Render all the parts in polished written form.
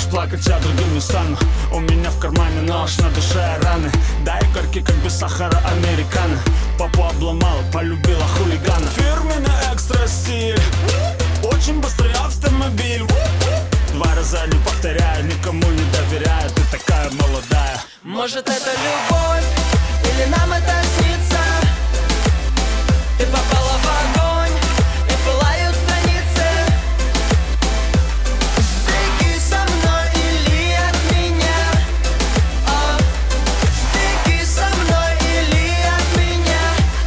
плакать, я другим не стану. У меня в кармане нож, на душе раны. Дай горький, как без сахара, американо. Папу обломал, полюбила хулигана. Фирменный экстра стиль, очень быстрый автомобиль. Два раза не повторяю, никому не доверяю. Ты такая молодая. Может, это любовь, или нам это снится? Ты попала в огонь, и пылают страницы. Беги со мной или от меня. Беги со мной или от меня.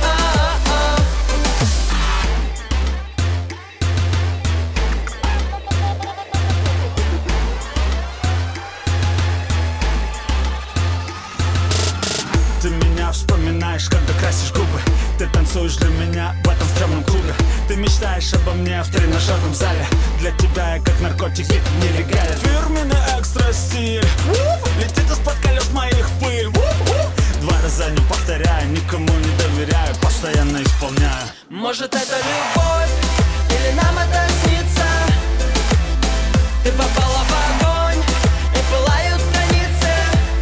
Ты меня вспоминаешь, когда красишь губы. Ты танцуешь для меня в этом стрёмном клубе. Ты мечтаешь обо мне в тренажерном зале. Для тебя я как наркотики нелегален. Фирменный экстра стиль, летит из-под колес моих пыль. Два раза не повторяю, никому не доверяю, постоянно исполняю. Может, это любовь, или нам это снится? Ты попала в огонь, и пылают страницы.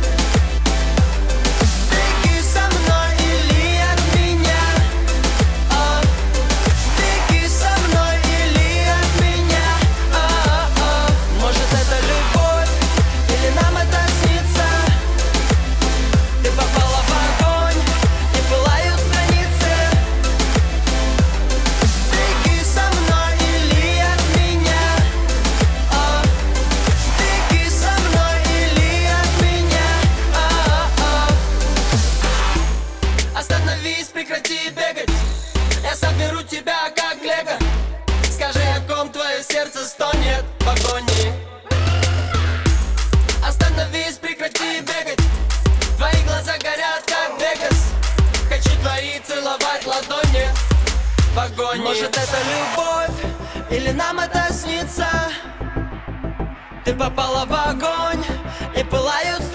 Беги со мной или от меня. Беги со мной или от меня. Может, это любовь, или нам это снится? Ты попала в огонь, и пылают страницы. Беги со мной или от меня. Беги со мной или от меня. Остановись, прекрати бегать. Я соберу тебя как лего. Скажи, о ком твое сердце стонет в погоне. Остановись, прекрати бегать. Твои глаза горят, как Вегас. Хочу твои целовать ладони в погоне. Может, это любовь, или нам это снится? Ты попала в огонь, и пылают